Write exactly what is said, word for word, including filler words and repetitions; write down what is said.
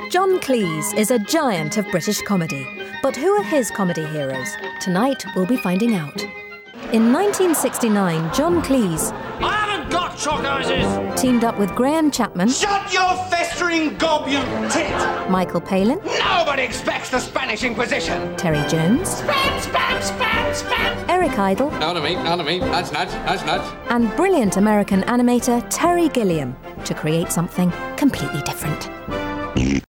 John Cleese is a giant of British comedy. But who are his comedy heroes? Tonight, we'll be finding out. In nineteen sixty-nine, John Cleese... I haven't got chalk houses! ...teamed up with Graham Chapman... Shut your festering gob, you tit! Michael Palin... Nobody expects the Spanish Inquisition! Terry Jones... Spam, spam, spam, spam! Eric Idle... None of me, none of me. That's nuts, that's nuts. And brilliant American animator Terry Gilliam to create something completely different.